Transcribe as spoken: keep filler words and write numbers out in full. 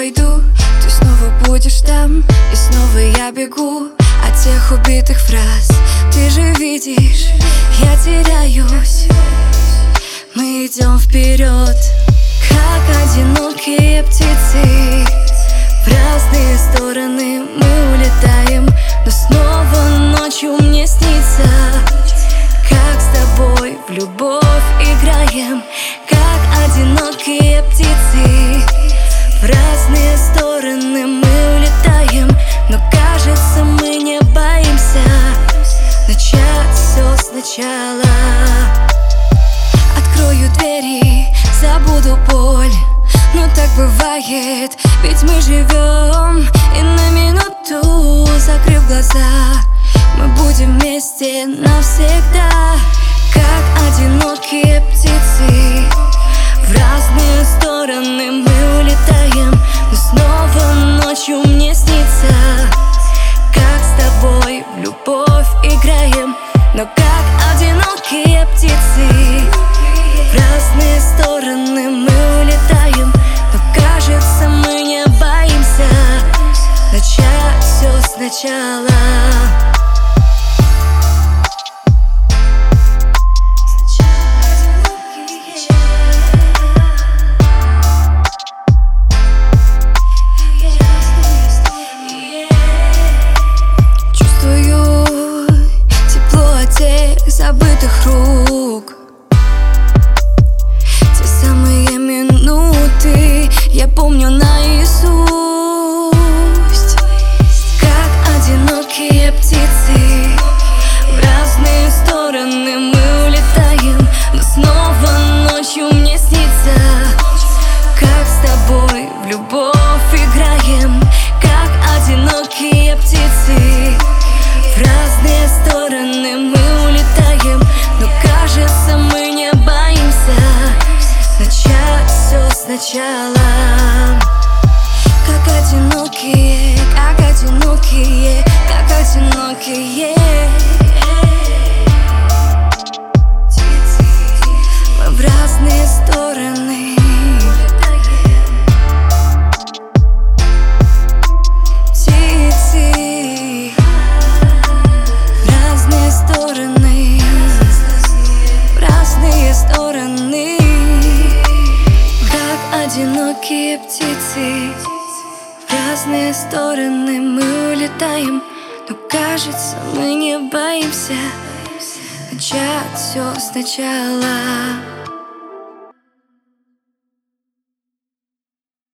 войду, ты снова будешь там, и снова я бегу от тех убитых фраз. Ты же видишь, я теряюсь. Мы идем вперед, как одинокие птицы. В разные стороны мы улетаем, но снова ночью мне снится, как с тобой в любовь играем, как одинокие птицы. В разные стороны мы улетаем, но кажется, мы не боимся начать все сначала. Открою двери, забуду боль, но так бывает, ведь мы живем. И на минуту, закрыв глаза, мы будем вместе навсегда, как одинокие птицы. В разные стороны мы улетаем, но снова ночью мне снится, как с тобой в любовь играем, но как одинокие птицы. В разные стороны мы улетаем, но кажется, мы не боимся начать все сначала. Забытых рук, те самые минуты я помню наизусть, как одинокие птицы. В разные стороны мы улетаем, но снова ночью мне снится, как с тобой в любовь играем, как одинокие птицы. В разные стороны мы улетаем, но кажется, мы не боимся начать все сначала. Как одинокие, как одинокие, как одинокие. Мы в разные стороны. Одинокие птицы, в разные стороны мы улетаем, но кажется, мы не боимся начать все сначала.